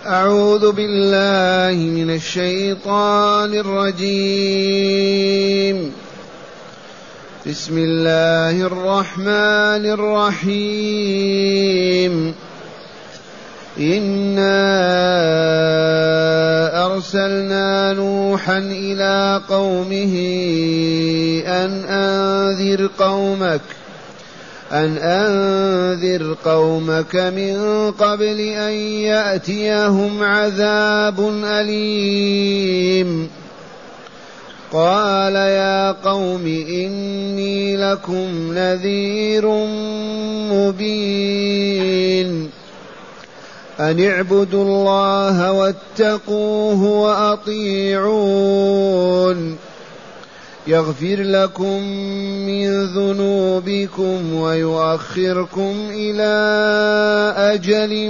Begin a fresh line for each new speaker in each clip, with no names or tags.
أعوذ بالله من الشيطان الرجيم. بسم الله الرحمن الرحيم. إنا أرسلنا نوحا إلى قومه أن أنذر قومك من قبل أن يأتيهم عذاب أليم. قال يا قوم إني لكم نذير مبين. أن اعبدوا الله واتقوه وأطيعون يغفر لكم من ذنوبكم ويؤخركم إلى أجل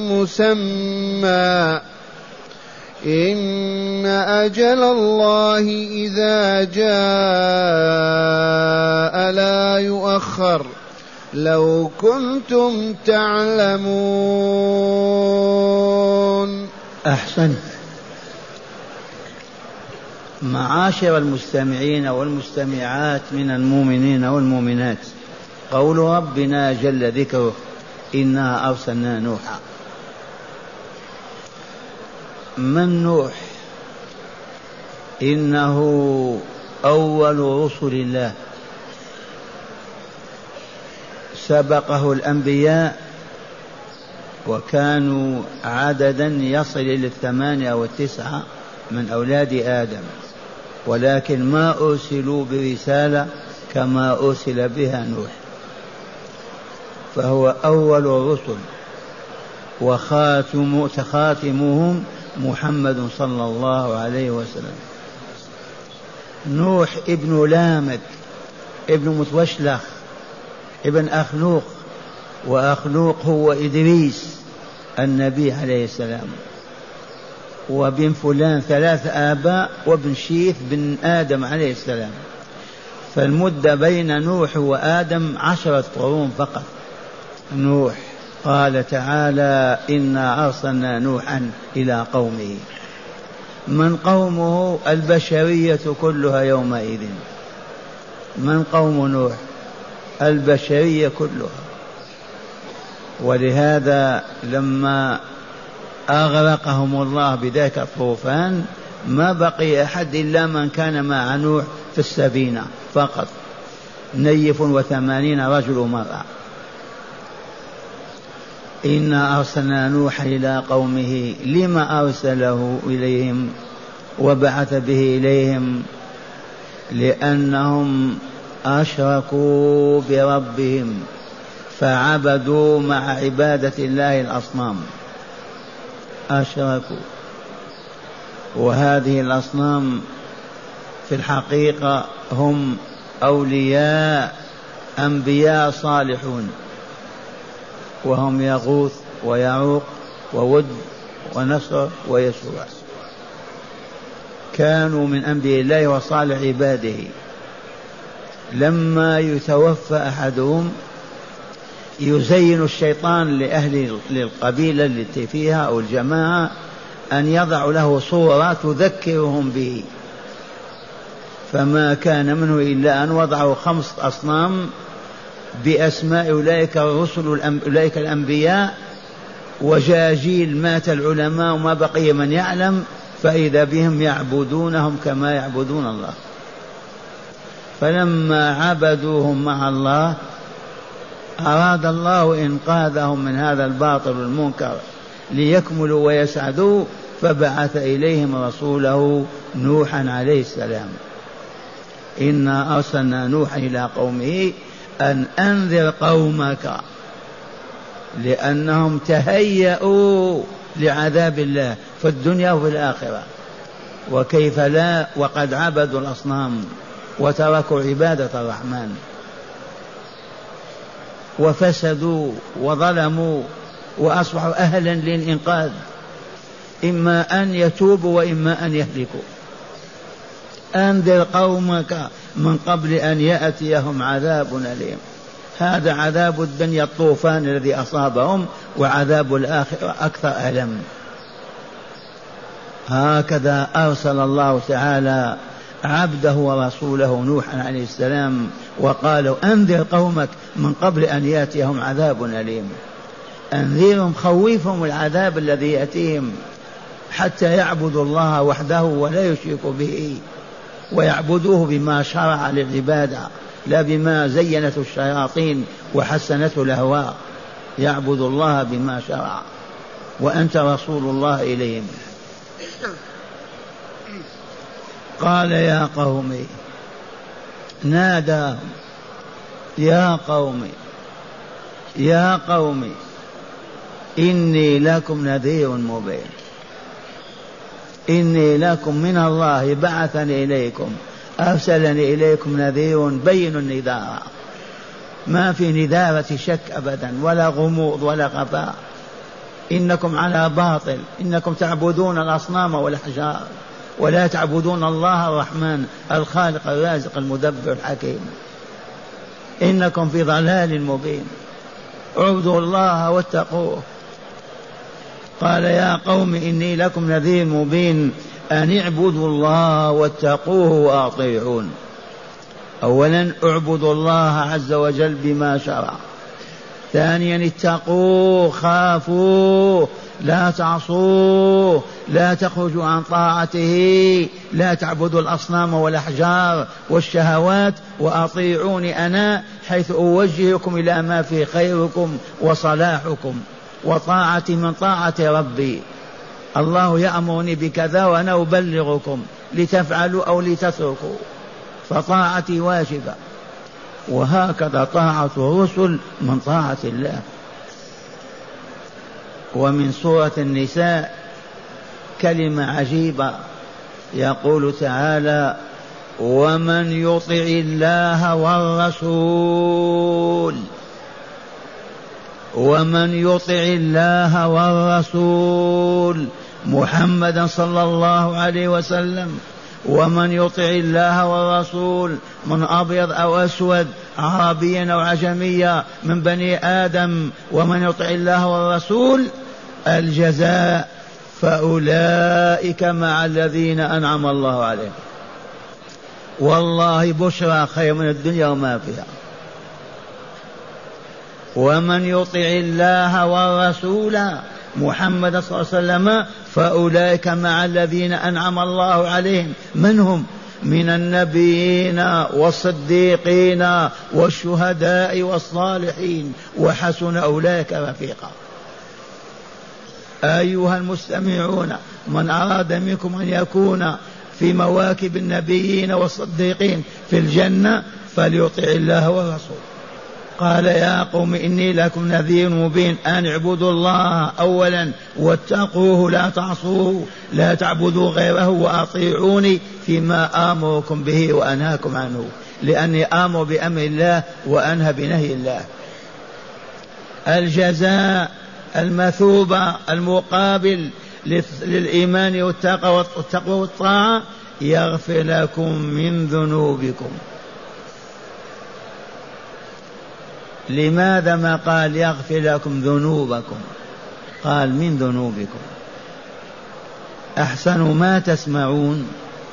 مسمى إن أجل الله إذا جاء لا يؤخر لو كنتم تعلمون.
أحسنت. معاشر المستمعين والمستمعات من المؤمنين والمؤمنات، قول ربنا جل ذكره إنا أرسلنا نوحا. من نوح؟ إنه أول رسل الله، سبقه الأنبياء وكانوا عددا يصل إلى 8 أو 9 من أولاد آدم، ولكن ما أرسلوا برسالة كما أرسل بها نوح، فهو أول الرسل وخاتمهم محمد صلى الله عليه وسلم. نوح ابن لامك ابن متوشلخ ابن أخنوق، وأخنوق هو إدريس النبي عليه السلام، وبن فلان 3 آباء، وابن شيث بن آدم عليه السلام. فالمدة بين نوح وآدم 10 قرون فقط. نوح قال تعالى إنا أرسلنا نوحا إلى قومه. من قومه؟ البشرية كلها يومئذ. من قوم نوح؟ البشرية كلها. ولهذا لما أغرقهم الله بذاك الطوفان ما بقي أحد إلا من كان مع نوح في السفينة فقط، 80 رجل ومرأة. إنا أرسلنا نوحا إلى قومه. لما أرسله إليهم وبعث به إليهم؟ لأنهم أشركوا بربهم فعبدوا مع عبادة الله الأصنام، أشركوا. وهذه الأصنام في الحقيقة هم أولياء أنبياء صالحون، وهم يغوث ويعوق وود ونصر ويسوع، كانوا من أنبياء الله وصالح عباده. لما يتوفى أحدهم يزين الشيطان للقبيلة التي فيها أو الجماعة أن يضع له صورة تذكرهم به، فما كان منه إلا أن وضعوا 5 أصنام بأسماء أولئك الرسل أولئك الأنبياء، وجاجيل مات العلماء وما بقي من يعلم، فإذا بهم يعبدونهم كما يعبدون الله. فلما عبدوهم مع الله أراد الله إنقاذهم من هذا الباطل المنكر ليكملوا ويسعدوا، فبعث إليهم رسوله نوحا عليه السلام. إنا أرسلنا نوحا إلى قومه أن أنذر قومك، لأنهم تهيأوا لعذاب الله في الدنيا وفي الآخرة، وكيف لا وقد عبدوا الأصنام وتركوا عبادة الرحمن وفسدوا وظلموا وأصبحوا أهلا للإنقاذ، إما أن يتوبوا وإما أن يهلكوا. أنذر قومك من قبل أن يأتيهم عذاب أليم. هذا عذاب الدنيا الطوفان الذي أصابهم، وعذاب الآخرة أكثر ألم. هكذا أرسل الله تعالى عبده ورسوله نوحا عليه السلام وقال أنذر قومك من قبل أن يأتيهم عذاب أليم. أنذرهم خوفهم العذاب الذي يأتيهم حتى يعبدوا الله وحده ولا يشركوا به ويعبدوه بما شرع للعبادة لا بما زينته الشياطين وحسنته الأهواء. يعبدوا الله بما شرع وأنت رسول الله إليهم. قال يا قوم ناداهم يا قوم يا قوم إني لكم نذير مبين. إني لكم من الله بعثني إليكم أرسلني إليكم نذير بين النذار. ما في نذارة شك أبدا ولا غموض ولا خفاء. إنكم على باطل. إنكم تعبدون الأصنام والأحجار ولا تعبدون الله الرحمن الخالق الرازق المدبر الحكيم. إنكم في ضلال مبين. اعبدوا الله واتقوه. قال يا قوم إني لكم نذير مبين أن اعبدوا الله واتقوه وأطيعون. أولا اعبدوا الله عز وجل بما شرع. ثانيا اتقوه خافوه لا تعصوه لا تخرجوا عن طاعته لا تعبدوا الأصنام والأحجار والشهوات وأطيعوني أنا حيث أوجهكم إلى ما في خيركم وصلاحكم وطاعة من طاعة ربي. الله يأمرني بكذا وأنا أبلغكم لتفعلوا أو لتتركوا فطاعتي واجبة. وهكذا طاعة الرسل من طاعة الله. ومن سورة النساء كلمة عجيبة يقول تعالى ومن يطع الله والرسول ومن يطع الله والرسول محمدا صلى الله عليه وسلم ومن يطع الله والرسول من أبيض أو أسود عربيا أو عجميا من بني آدم ومن يطع الله والرسول الجزاء فأولئك مع الذين أنعم الله عليهم. والله بشرى خير من الدنيا وما فيها. ومن يطع الله والرسول محمد صلى الله عليه وسلم فأولئك مع الذين أنعم الله عليهم. من هم؟ من النبيين والصديقين والشهداء والصالحين وحسن أولئك رفيقا. أيها المستمعون من أراد منكم أن يكون في مواكب النبيين والصديقين في الجنة فليطع الله والرسول. قال يا قوم إني لكم نذير مبين أن اعبدوا الله أولا واتقوه لا تعصوه لا تعبدوا غيره وأطيعوني فيما آمركم به وأنهاكم عنه لأني آمر بأمر الله وأنهى بنهي الله. الجزاء المثوبة المقابل للإيمان والتقوى والطاعة يغفر لكم من ذنوبكم. لماذا ما قال يغفر لكم ذنوبكم؟ قال من ذنوبكم. أحسن ما تسمعون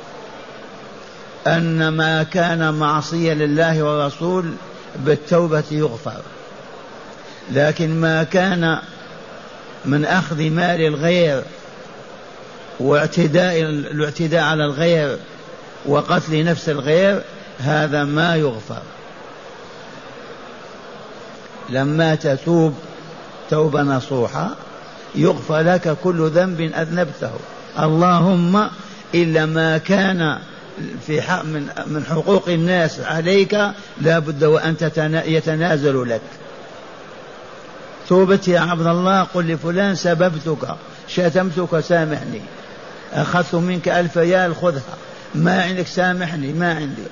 أن ما كان معصية لله والرسول بالتوبة يغفر، لكن ما كان من أخذ مال الغير والاعتداء على الغير وقتل نفس الغير هذا ما يغفر. لما تتوب توبة نصوحة يغفر لك كل ذنب أذنبته، اللهم إلا ما كان في حق من حقوق الناس عليك لا بد وأن يتنازل لك. توبت يا عبد الله قل لفلان سببتك شتمتك سامحني، أخذت منك 1000 ريال خذها، ما عندك سامحني ما عندي.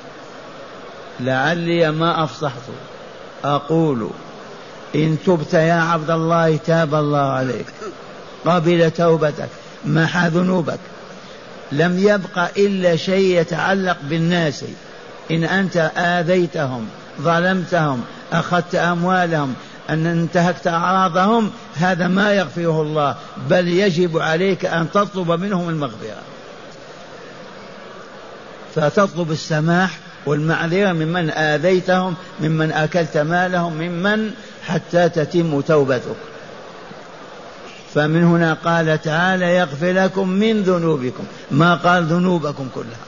لعلي ما أفصحت أقول إن تبت يا عبد الله تاب الله عليك، قبل توبتك، محى ذنوبك، لم يبق إلا شيء يتعلق بالناس. إن أنت آذيتهم ظلمتهم أخذت أموالهم أن انتهكت أعراضهم، هذا ما يغفره الله، بل يجب عليك أن تطلب منهم المغفرة، فتطلب السماح والمعذرة ممن آذيتهم، ممن أكلت مالهم، ممن حتى تتم توبتك. فمن هنا قال تعالى يغفر لكم من ذنوبكم، ما قال ذنوبكم كلها،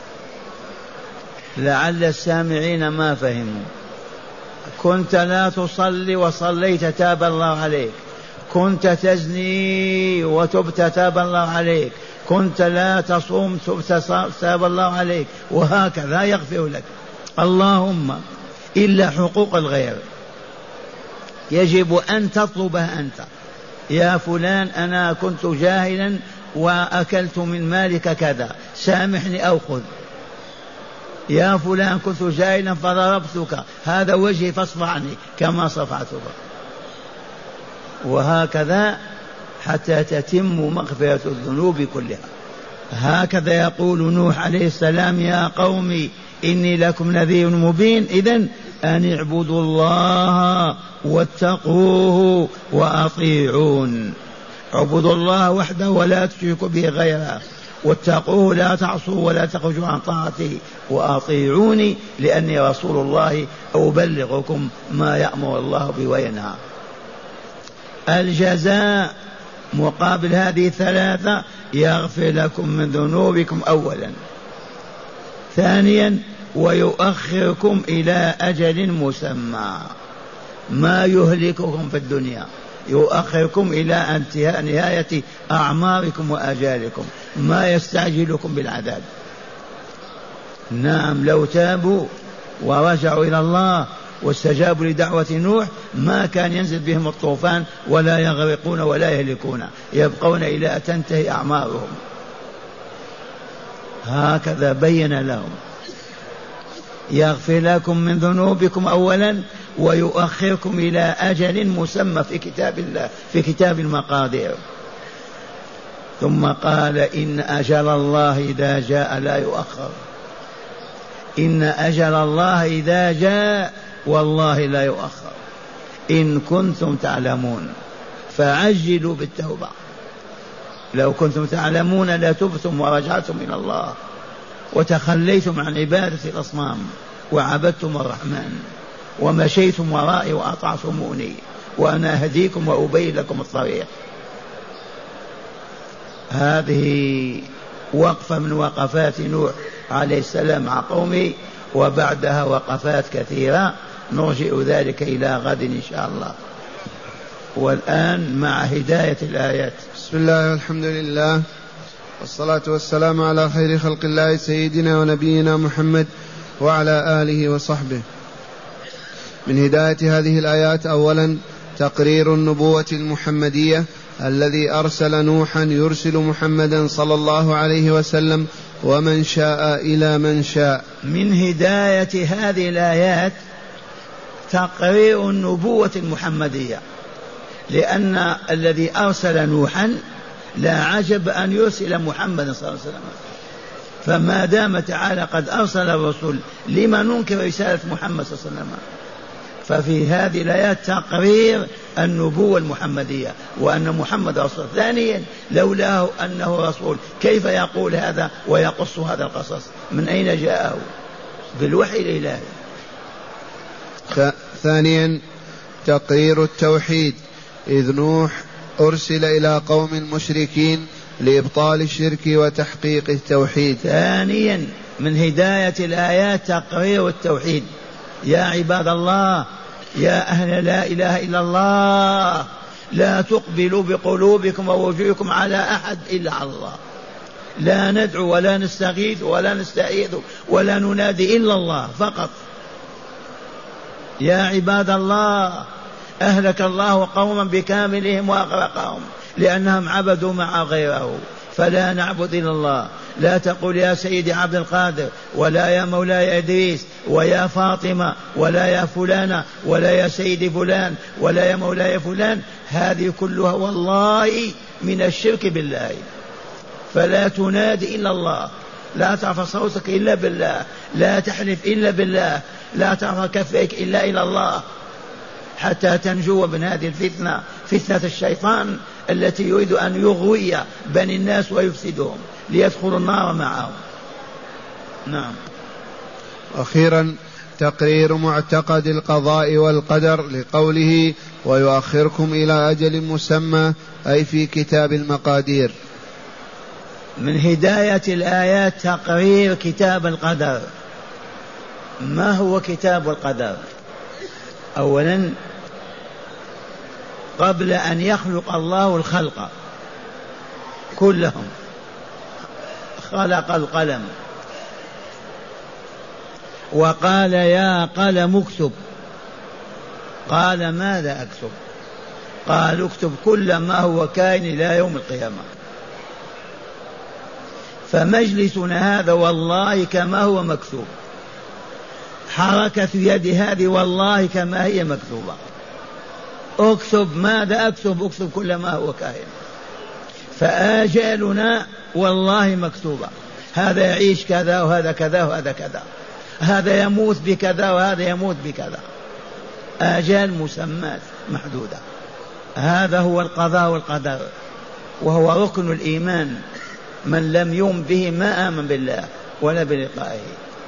لعل السامعين ما فهموا. كنت لا تصلي وصليت تاب الله عليك، كنت تزني وتبت تاب الله عليك، كنت لا تصوم تاب الله عليك، وهكذا يغفر لك. اللهم إلا حقوق الغير يجب أن تطلبها أنت. يا فلان أنا كنت جاهلا وأكلت من مالك كذا، سامحني أو خذ. يا فلان كنت جاهلا فضربتك، هذا وجهي فاصفح عني كما صفعتك. وهكذا حتى تتم مغفرة الذنوب كلها. هكذا يقول نوح عليه السلام يا قوم إني لكم نذير مبين. إذن أن اعبدوا الله واتقوه وأطيعون. اعبدوا الله وحده ولا تشركوا به غيره، واتقوه لا تعصوا ولا تخرجوا عن طاعته، وأطيعوني لأني رسول الله أبلغكم ما يأمر الله به وينهى. الجزاء مقابل هذه الثلاثة يغفر لكم من ذنوبكم أولا، ثانيا ويؤخركم إلى أجل مسمى، ما يهلككم في الدنيا، يؤخركم إلى انتهاء نهاية أعماركم وأجالكم، ما يستعجلكم بالعذاب. نعم لو تابوا ورجعوا إلى الله واستجابوا لدعوة نوح ما كان ينزل بهم الطوفان ولا يغرقون ولا يهلكون، يبقون إلى أن تنتهي أعمارهم. هكذا بين لهم يغفر لكم من ذنوبكم أولا ويؤخركم إلى أجل مسمى في كتاب الله، في كتاب المقادير. ثم قال إن أجل الله إذا جاء لا يؤخر، إن أجل الله إذا جاء والله لا يؤخر إن كنتم تعلمون، فعجلوا بالتوبة. لو كنتم تعلمون لتبتم ورجعتم إلى الله وتخليتم عن عبادة الأصنام وعبدتم الرحمن ومشيتم ورائي وأطعتموني وأنا أهديكم وأبين لكم الطريق. هذه وقفة من وقفات نوح عليه السلام مع قومه، وبعدها وقفات كثيرة نرجع ذلك إلى غد إن شاء الله. والآن مع هداية الآيات.
بسم الله والحمد لله والصلاة والسلام على خير خلق الله سيدنا ونبينا محمد وعلى آله وصحبه. من هداية هذه الآيات أولا تقرير النبوة المحمدية الذي أرسل نوحا يرسل محمدا صلى الله عليه وسلم ومن شاء إلى من شاء.
من هداية هذه الآيات تقرير النبوة المحمدية، لأن الذي أرسل نوحا لا عجب أن يرسل محمدا صلى الله عليه وسلم، فما دام تعالى قد أرسل الرسل لما ننكر رسالة محمد صلى الله عليه وسلم؟ ففي هذه الآيات تقرير النبوة المحمدية وأن محمد رسول. ثانيا لولاه أنه رسول كيف يقول هذا ويقص هذا القصص؟ من أين جاءه؟ بالوحي الإلهي.
ثانيا تقرير التوحيد، إذ نوح أرسل إلى قوم مشركين لإبطال الشرك وتحقيق التوحيد.
ثانيا من هداية الآيات تقرير التوحيد. يا عباد الله، يا أهل لا إله إلا الله، لا تقبلوا بقلوبكم ووجوهكم على أحد إلا على الله، لا ندعو ولا نستغيث ولا نستعيذ ولا ننادي إلا الله فقط. يا عباد الله، أهلك الله قوما بكاملهم وأغرقهم لأنهم عبدوا مع غيره، فلا نعبد إلا الله. لا تقول يا سيدي عبد القادر ولا يا مولاي إدريس ويا فاطمة ولا يا فلانة ولا يا سيدي فلان ولا يا مولاي فلان، هذه كلها والله من الشرك بالله. فلا تنادي إلا الله، لا ترفع صوتك إلا بالله، لا تحلف إلا بالله، لا ترفع كفيك إلا إلى الله. حتى تنجو من هذه الفتنة، فتنة الشيطان التي يريد أن يغوي بني الناس ويفسدهم ليدخلوا النار معهم. نعم.
أخيرا تقرير معتقد القضاء والقدر لقوله ويؤخركم إلى أجل مسمى، أي في كتاب المقادير.
من هداية الآيات تقرير كتاب القدر. ما هو كتاب القدر؟ أولا قبل أن يخلق الله الخلق كلهم خلق القلم وقال يا قلم اكتب. قال ماذا أكتب؟ قال اكتب كل ما هو كائن إلى يوم القيامة. فمجلسنا هذا والله كما هو مكتوب، حركة يد هذه والله كما هي مكتوبة. اكتب ماذا أكتب؟ اكتب كل ما هو كائن. فآجالنا والله مكتوبة، هذا يعيش كذا وهذا كذا وهذا كذا، هذا يموت بكذا وهذا يموت بكذا، آجال مسمات محدودة. هذا هو القضاء والقدر، وهو ركن الإيمان. من لم يؤمن به ما آمن بالله ولا بلقائه.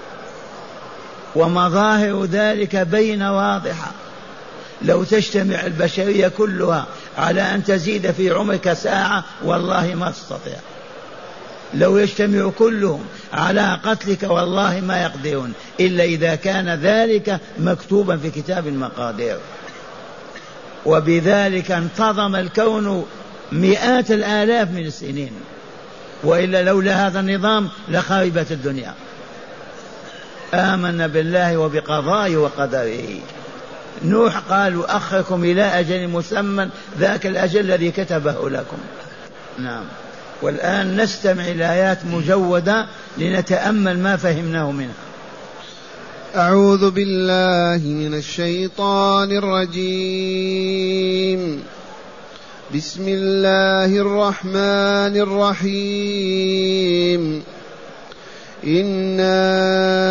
ومظاهر ذلك بين واضحة. لو تجتمع البشرية كلها على أن تزيد في عمرك ساعة والله ما تستطيع. لو يجتمع كلهم على قتلك والله ما يقدرون، إلا إذا كان ذلك مكتوبا في كتاب المقادير. وبذلك انتظم الكون مئات الآلاف من السنين، وإلا لولا هذا النظام لخربت الدنيا. آمنا بالله وبقضائه وقدره. نوح قال أخركم إلى أجل مسمى، ذاك الأجل الذي كتبه لكم. نعم. والآن نستمع إلى آيات مجودة لنتأمل ما فهمناه منها.
أعوذ بالله من الشيطان الرجيم. بسم الله الرحمن الرحيم. إنا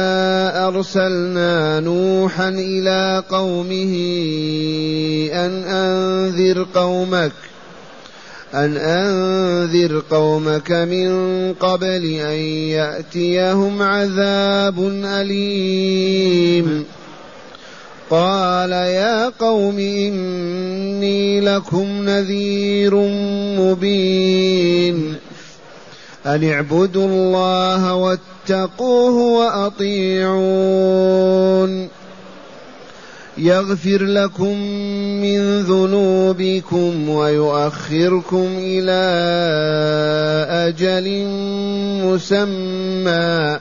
أرسلنا نوحا إلى قومه أن أنذر قومك من قبل أن يأتيهم عذاب أليم. قال يا قوم إني لكم نذير مبين. أن اعبدوا الله واتقوه وأطيعون. يغفر لكم من ذنوبكم ويؤخركم إلى أجل مسمى،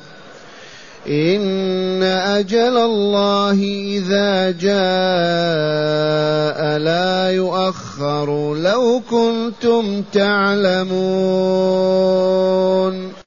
إن أجل الله إذا جاء لا يؤخر لو كنتم تعلمون.